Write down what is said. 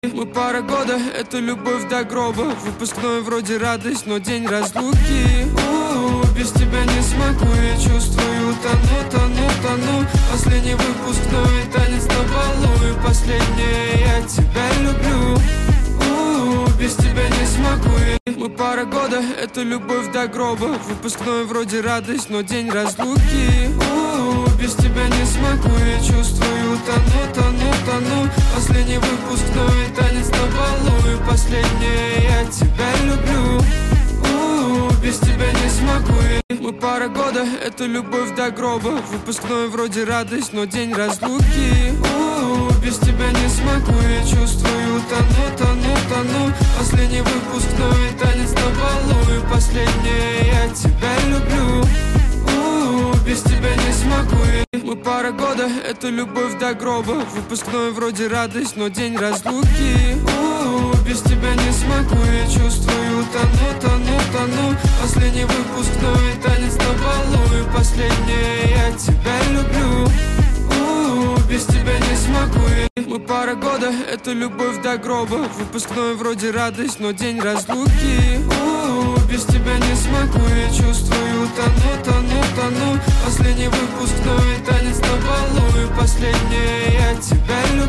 Мы пара года, это любовь до гроба. Выпускной вроде радость, но день разлуки. Без тебя не смогу, я чувствую, тону. Последний выпускной, танец на балу. И последнее, я тебя люблю. Без тебя не смогу. Мы пара года, это любовь до гроба. Выпускной вроде радость, но день разлуки. Без тебя не смогу, я чувствую, тону. Последний выпускной, танец на балу. И последнее, я тебя люблю. Без тебя не смогу. Мы пара года, это любовь до гроба. Выпускной вроде радость, но день разлуки. Без тебя не смогу, я чувствую, тону. Последний выпускной, танец на балу. И последнее, я тебя люблю. Без тебя не смогу. Мы пара года, это любовь до гроба. Выпускной вроде радость, но день разлуки. Без тебя не смогу, я чувствую, тону. Последний выпускной, танец на балу. И последнее, я тебя люблю. Без тебя не смогу. Мы пара года, это любовь до гроба. Выпускной вроде радость, но день разлуки. Без тебя не смогу, я